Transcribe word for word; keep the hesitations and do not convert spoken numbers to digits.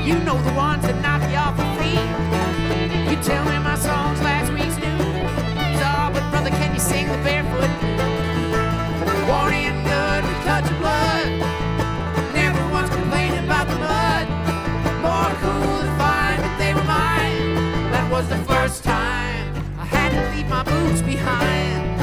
You know the ones that knock you off your feet. You tell me my songs last week's news. Oh, but brother, can you sing the barefoot? Worn in good with touch of blood. And everyone's complaining about the mud. More cool than fine, but they were mine. That was the first time I had to leave my boots behind.